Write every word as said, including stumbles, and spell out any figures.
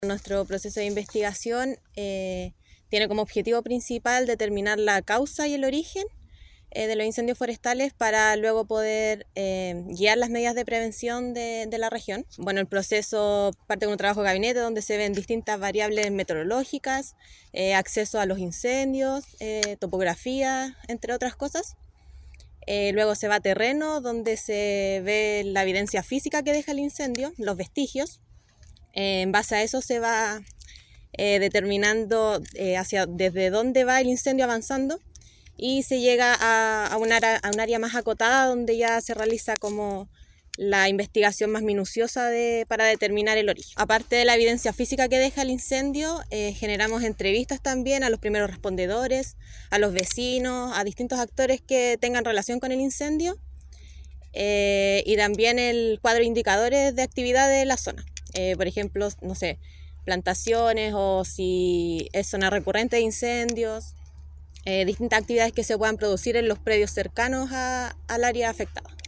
Nuestro proceso de investigación eh, tiene como objetivo principal determinar la causa y el origen eh, de los incendios forestales para luego poder eh, guiar las medidas de prevención de, de la región. Bueno, el proceso parte de un trabajo de gabinete donde se ven distintas variables meteorológicas, eh, acceso a los incendios, eh, topografía, entre otras cosas. Eh, luego se va a terreno donde se ve la evidencia física que deja el incendio, los vestigios. Eh, en base a eso se va eh, determinando eh, hacia desde dónde va el incendio avanzando y se llega a, a, un área, a un área más acotada donde ya se realiza como la investigación más minuciosa de, para determinar el origen. Aparte de la evidencia física que deja el incendio, eh, generamos entrevistas también a los primeros respondedores, a los vecinos, a distintos actores que tengan relación con el incendio eh, y también el cuadro de indicadores de actividad de la zona. Eh, por ejemplo, no sé, plantaciones o si es zona recurrente de incendios, eh, distintas actividades que se puedan producir en los predios cercanos a, al área afectada.